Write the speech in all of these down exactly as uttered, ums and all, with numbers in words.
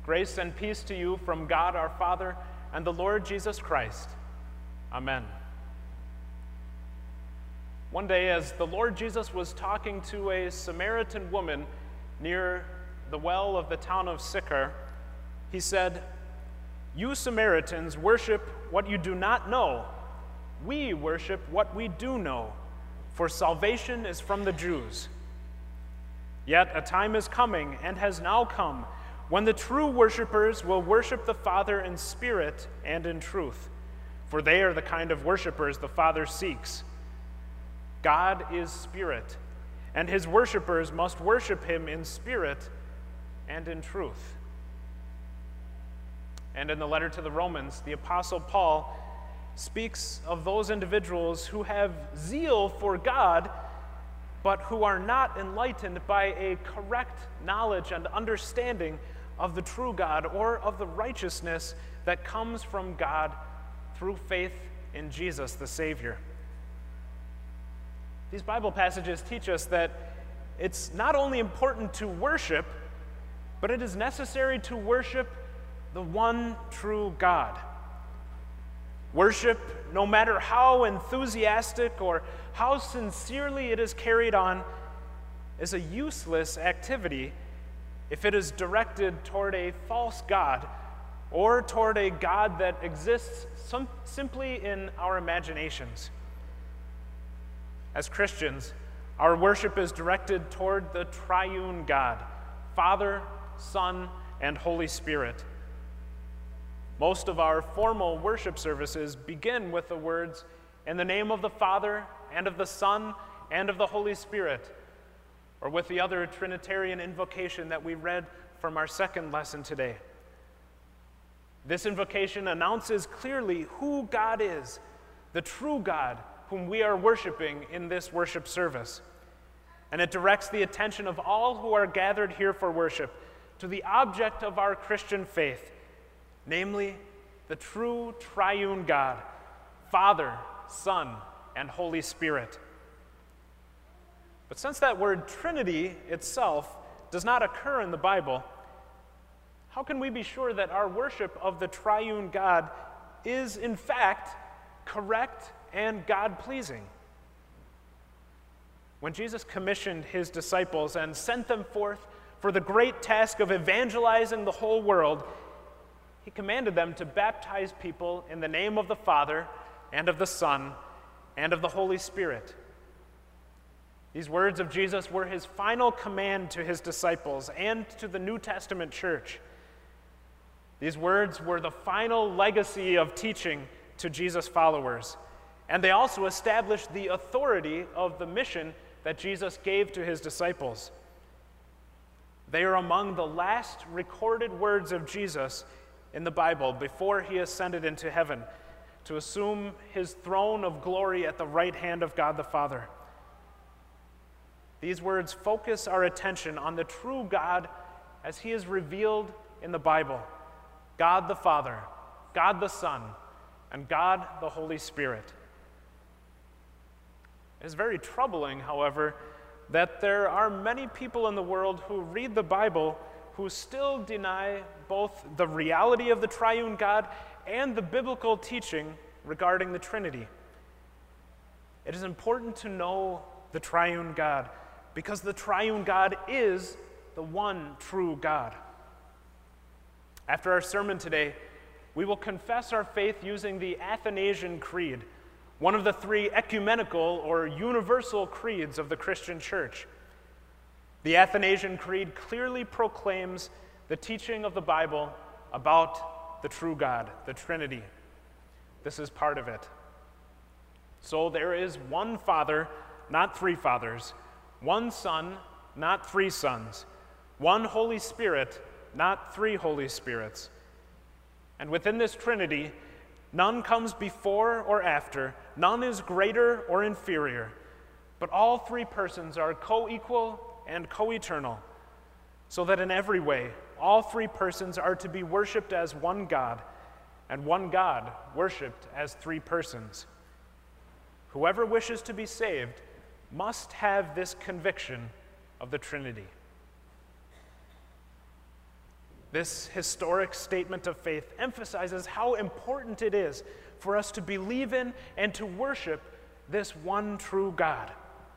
Grace and peace to you from God our Father and the Lord Jesus Christ. Amen. One day, as the Lord Jesus was talking to a Samaritan woman near the well of the town of Sychar, he said, "You Samaritans worship what you do not know. We worship what we do know, for salvation is from the Jews. Yet a time is coming, and has now come, when the true worshipers will worship the Father in spirit and in truth, for they are the kind of worshipers the Father seeks. God is spirit, and his worshipers must worship him in spirit and in truth." And in the letter to the Romans, the Apostle Paul speaks of those individuals who have zeal for God, but who are not enlightened by a correct knowledge and understanding of the true God or of the righteousness that comes from God through faith in Jesus the Savior. These Bible passages teach us that it's not only important to worship, but it is necessary to worship the one true God. Worship, no matter how enthusiastic or how sincerely it is carried on, is a useless activity if it is directed toward a false God or toward a God that exists some, simply in our imaginations. As Christians, our worship is directed toward the triune God, Father, Son, and Holy Spirit. Most of our formal worship services begin with the words, "In the name of the Father, and of the Son, and of the Holy Spirit," or with the other Trinitarian invocation that we read from our second lesson today. This invocation announces clearly who God is, the true God whom we are worshiping in this worship service. And it directs the attention of all who are gathered here for worship to the object of our Christian faith, namely the true triune God, Father, Son, and Holy Spirit. But since that word Trinity itself does not occur in the Bible, how can we be sure that our worship of the triune God is, in fact, correct and God-pleasing? When Jesus commissioned his disciples and sent them forth for the great task of evangelizing the whole world, he commanded them to baptize people in the name of the Father and of the Son and of the Holy Spirit. These words of Jesus were his final command to his disciples and to the New Testament church. These words were the final legacy of teaching to Jesus' followers, and they also established the authority of the mission that Jesus gave to his disciples. They are among the last recorded words of Jesus in the Bible before he ascended into heaven to assume his throne of glory at the right hand of God the Father. These words focus our attention on the true God as he is revealed in the Bible: God the Father, God the Son, and God the Holy Spirit. It is very troubling, however, that there are many people in the world who read the Bible who still deny both the reality of the triune God and the biblical teaching regarding the Trinity. It is important to know the triune God because the triune God is the one true God. After our sermon today, we will confess our faith using the Athanasian Creed, one of the three ecumenical or universal creeds of the Christian church. The Athanasian Creed clearly proclaims the teaching of the Bible about the true God, the Trinity. This is part of it. So there is one Father, not three fathers, one Son, not three sons, one Holy Spirit, not three Holy Spirits. And within this Trinity, none comes before or after, none is greater or inferior, but all three persons are co-equal and co-eternal, so that in every way, all three persons are to be worshiped as one God, and one God worshiped as three persons. Whoever wishes to be saved must have this conviction of the Trinity. This historic statement of faith emphasizes how important it is for us to believe in and to worship this one true God.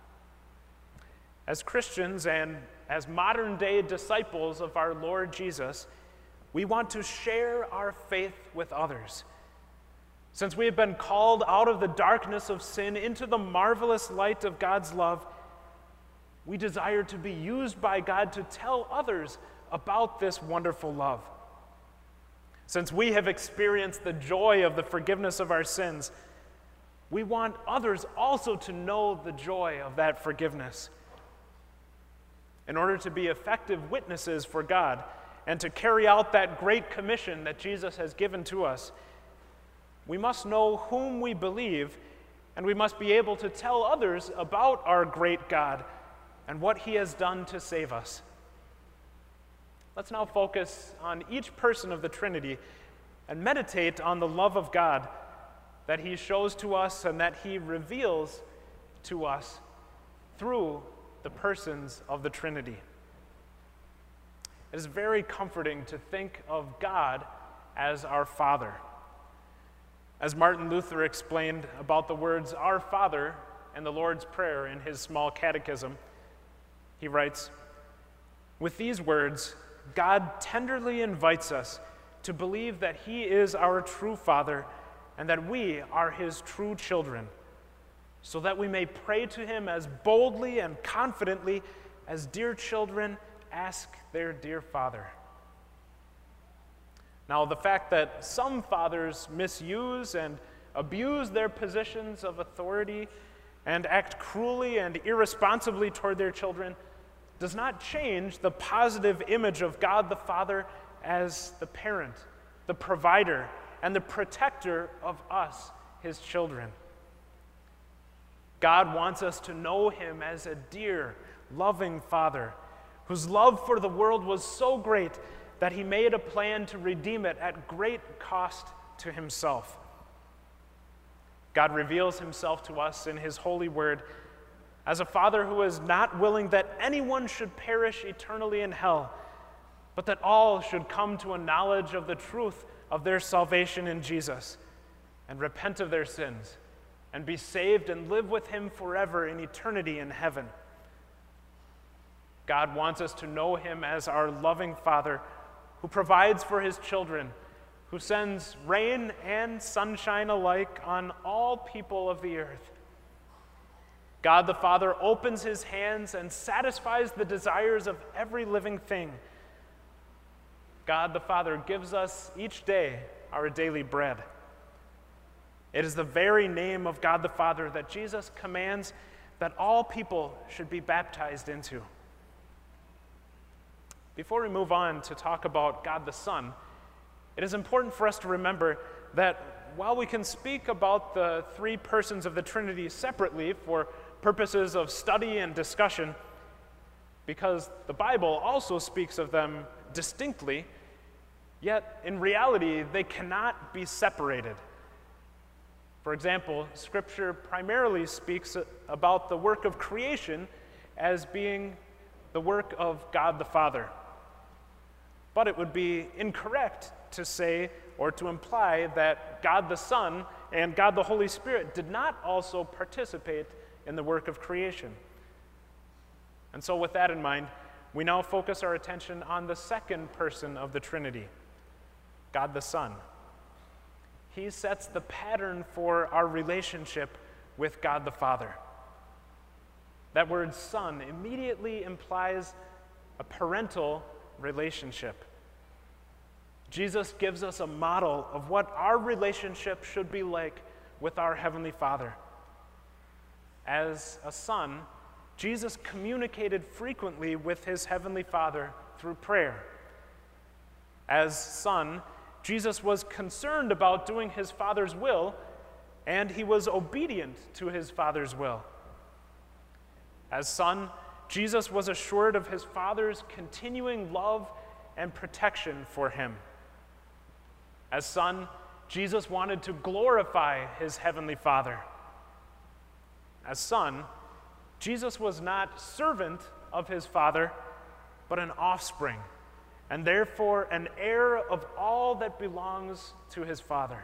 As Christians and as modern-day disciples of our Lord Jesus, we want to share our faith with others. Since we have been called out of the darkness of sin into the marvelous light of God's love, we desire to be used by God to tell others about this wonderful love. Since we have experienced the joy of the forgiveness of our sins, we want others also to know the joy of that forgiveness. In order to be effective witnesses for God and to carry out that great commission that Jesus has given to us, we must know whom we believe, and we must be able to tell others about our great God and what he has done to save us. Let's now focus on each person of the Trinity and meditate on the love of God that he shows to us and that he reveals to us through the persons of the Trinity. It is very comforting to think of God as our Father. As Martin Luther explained about the words "Our Father" and the Lord's Prayer in his small catechism, he writes, "With these words, God tenderly invites us to believe that he is our true Father and that we are his true children, so that we may pray to him as boldly and confidently as dear children ask their dear Father." Now, the fact that some fathers misuse and abuse their positions of authority and act cruelly and irresponsibly toward their children does not change the positive image of God the Father as the parent, the provider, and the protector of us, his children. God wants us to know him as a dear, loving Father whose love for the world was so great that he made a plan to redeem it at great cost to himself. God reveals himself to us in his holy word as a Father who is not willing that anyone should perish eternally in hell, but that all should come to a knowledge of the truth of their salvation in Jesus and repent of their sins and be saved and live with him forever in eternity in heaven. God wants us to know him as our loving Father who provides for his children, who sends rain and sunshine alike on all people of the earth. God the Father opens his hands and satisfies the desires of every living thing. God the Father gives us each day our daily bread. It is the very name of God the Father that Jesus commands that all people should be baptized into. Before we move on to talk about God the Son, it is important for us to remember that while we can speak about the three persons of the Trinity separately for purposes of study and discussion, because the Bible also speaks of them distinctly, yet in reality they cannot be separated. For example, Scripture primarily speaks about the work of creation as being the work of God the Father. But it would be incorrect to say or to imply that God the Son and God the Holy Spirit did not also participate in the work of creation. And so with that in mind, we now focus our attention on the second person of the Trinity, God the Son. He sets the pattern for our relationship with God the Father. That word son immediately implies a parental relationship. Jesus gives us a model of what our relationship should be like with our Heavenly Father. As a son, Jesus communicated frequently with his Heavenly Father through prayer. As son, Jesus was concerned about doing his Father's will, and he was obedient to his Father's will. As son, Jesus was assured of his Father's continuing love and protection for him. As son, Jesus wanted to glorify his Heavenly Father. As son, Jesus was not servant of his Father, but an offspring, and therefore an heir of all that belongs to his Father.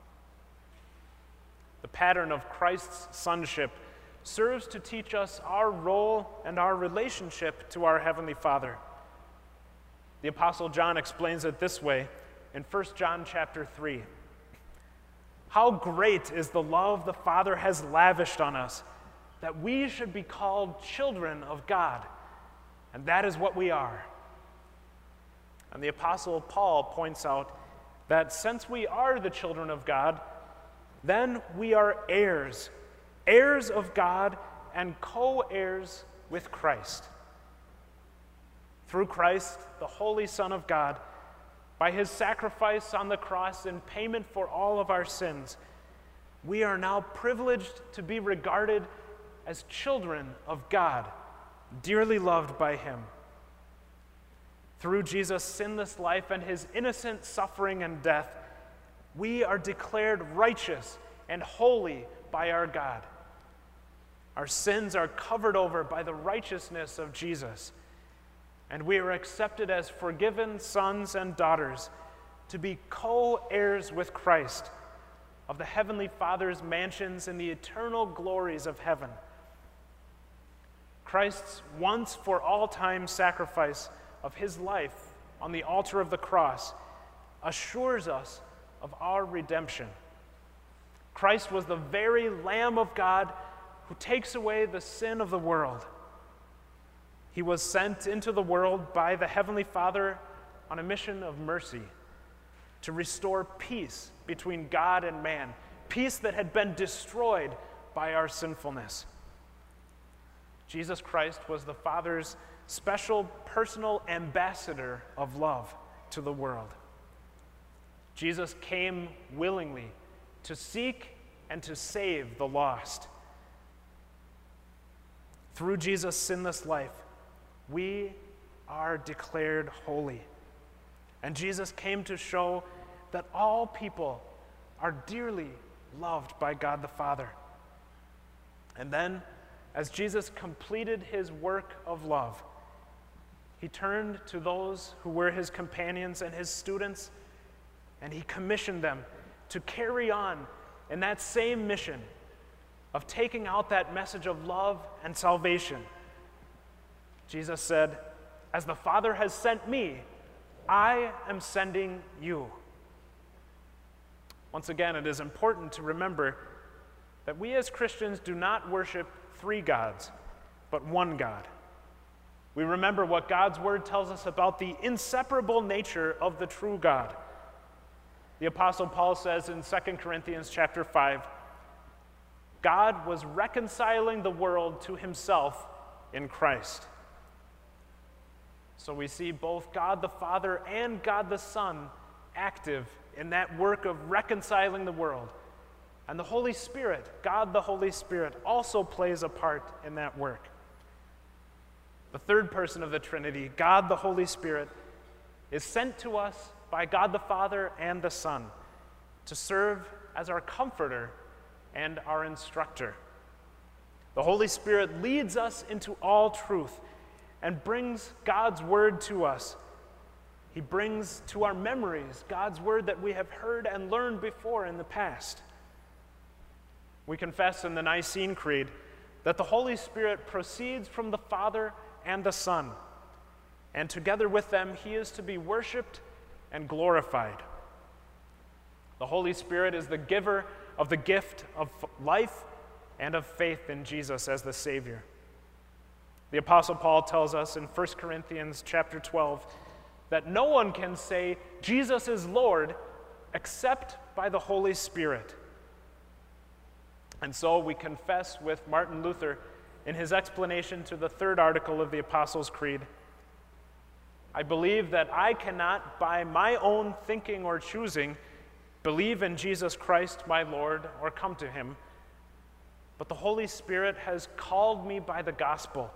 The pattern of Christ's sonship serves to teach us our role and our relationship to our Heavenly Father. The Apostle John explains it this way in First John chapter three. How great is the love the Father has lavished on us, that we should be called children of God, and that is what we are. And the Apostle Paul points out that since we are the children of God, then we are heirs, heirs of God and co-heirs with Christ. Through Christ, the Holy Son of God, by his sacrifice on the cross in payment for all of our sins, we are now privileged to be regarded as children of God, dearly loved by him. Through Jesus' sinless life and his innocent suffering and death, we are declared righteous and holy by our God. Our sins are covered over by the righteousness of Jesus, and we are accepted as forgiven sons and daughters to be co-heirs with Christ of the Heavenly Father's mansions in the eternal glories of heaven. Christ's once for all time sacrifice of his life on the altar of the cross assures us of our redemption. Christ was the very Lamb of God who takes away the sin of the world. He was sent into the world by the Heavenly Father on a mission of mercy to restore peace between God and man, peace that had been destroyed by our sinfulness. Jesus Christ was the Father's special personal ambassador of love to the world. Jesus came willingly to seek and to save the lost. Through Jesus' sinless life, we are declared holy. And Jesus came to show that all people are dearly loved by God the Father. And then, as Jesus completed his work of love, he turned to those who were his companions and his students, and he commissioned them to carry on in that same mission of taking out that message of love and salvation. Jesus said, "As the Father has sent me, I am sending you." Once again, it is important to remember that we as Christians do not worship three gods, but one God. We remember what God's word tells us about the inseparable nature of the true God. The Apostle Paul says in Second Corinthians chapter five, God was reconciling the world to himself in Christ. So we see both God the Father and God the Son active in that work of reconciling the world. And the Holy Spirit, God the Holy Spirit, also plays a part in that work. The third person of the Trinity, God the Holy Spirit, is sent to us by God the Father and the Son to serve as our comforter and our instructor. The Holy Spirit leads us into all truth and brings God's word to us. He brings to our memories God's word that we have heard and learned before in the past. We confess in the Nicene Creed that the Holy Spirit proceeds from the Father and the Son, and together with them he is to be worshiped and glorified. The Holy Spirit is the giver of the gift of life and of faith in Jesus as the Savior. The Apostle Paul tells us in First Corinthians chapter twelve that no one can say Jesus is Lord except by the Holy Spirit. And so we confess with Martin Luther in his explanation to the third article of the Apostles' Creed, I believe that I cannot by my own thinking or choosing believe in Jesus Christ my Lord or come to him, but the Holy Spirit has called me by the gospel.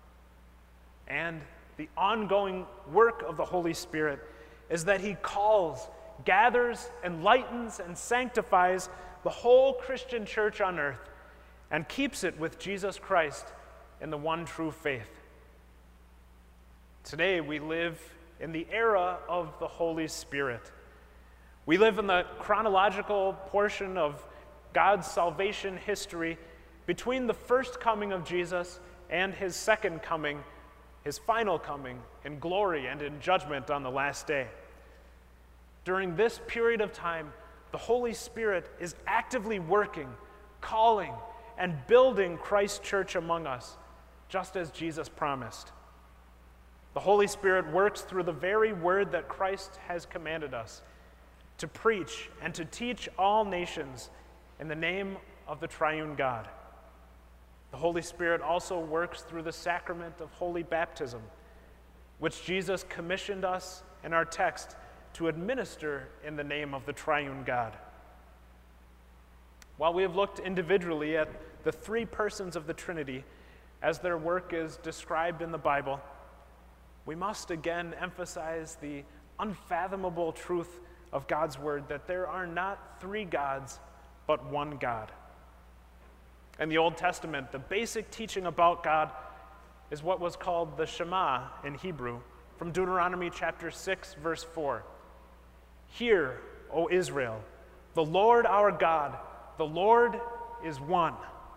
And the ongoing work of the Holy Spirit is that he calls, gathers, enlightens, and sanctifies the whole Christian church on earth and keeps it with Jesus Christ in the one true faith. Today we live in the era of the Holy Spirit. We live in the chronological portion of God's salvation history between the first coming of Jesus and his second coming, his final coming in glory and in judgment on the last day. During this period of time, the Holy Spirit is actively working, calling, and building Christ's church among us, just as Jesus promised. The Holy Spirit works through the very word that Christ has commanded us, to preach and to teach all nations in the name of the triune God. The Holy Spirit also works through the sacrament of holy baptism, which Jesus commissioned us in our text to administer in the name of the triune God. While we have looked individually at the three persons of the Trinity as their work is described in the Bible, we must again emphasize the unfathomable truth of God's word that there are not three gods, but one God. In the Old Testament, the basic teaching about God is what was called the Shema in Hebrew, from Deuteronomy chapter six, verse four. Hear, O Israel, the Lord our God, the Lord is one.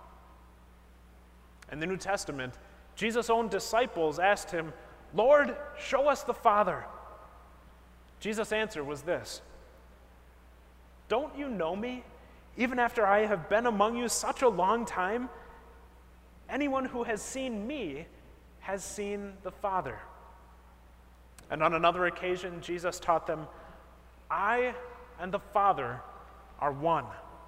In the New Testament, Jesus' own disciples asked him, Lord, show us the Father. Jesus' answer was this: Don't you know me, even after I have been among you such a long time? Anyone who has seen me has seen the Father. And on another occasion, Jesus taught them, I and the Father are one.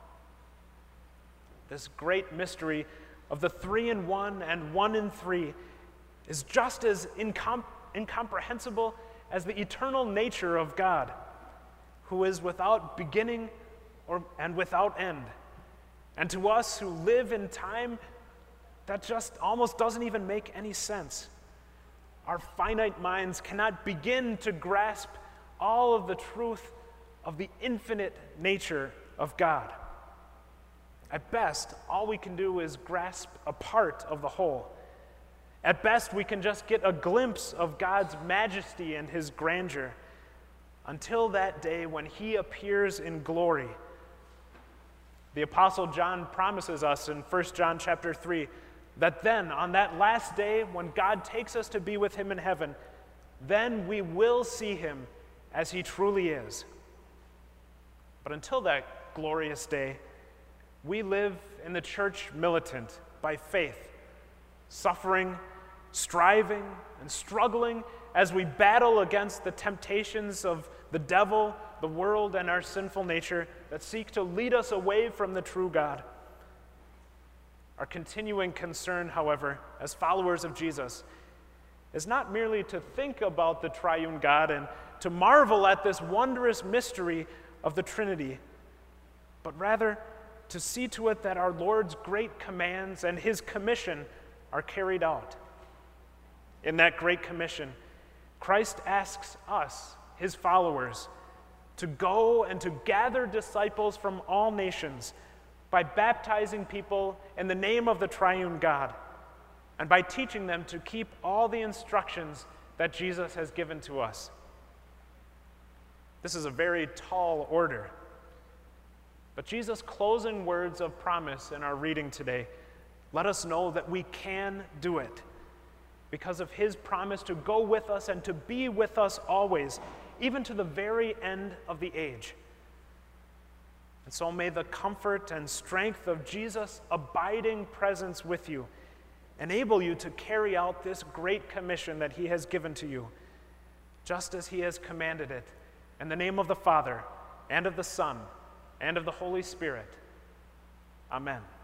This great mystery of the three in one and one in three is just as incom- incomprehensible as the eternal nature of God, who is without beginning or, and without end. And to us who live in time, that just almost doesn't even make any sense. Our finite minds cannot begin to grasp all of the truth of the infinite nature of God. At best, all we can do is grasp a part of the whole. At best, we can just get a glimpse of God's majesty and his grandeur until that day when he appears in glory. The Apostle John promises us in First John chapter three that then, on that last day when God takes us to be with him in heaven, then we will see him as he truly is. But until that glorious day, we live in the church militant by faith, suffering, striving, and struggling as we battle against the temptations of the devil, the world, and our sinful nature that seek to lead us away from the true God. Our continuing concern, however, as followers of Jesus, is not merely to think about the triune God and to marvel at this wondrous mystery of the Trinity, but rather to see to it that our Lord's great commands and his commission are carried out. In that great commission, Christ asks us, his followers, to go and to gather disciples from all nations by baptizing people in the name of the triune God and by teaching them to keep all the instructions that Jesus has given to us. This is a very tall order. But Jesus' closing words of promise in our reading today let us know that we can do it because of his promise to go with us and to be with us always, even to the very end of the age. And so may the comfort and strength of Jesus' abiding presence with you enable you to carry out this great commission that he has given to you, just as he has commanded it, in the name of the Father, and of the Son, and of the Holy Spirit. Amen.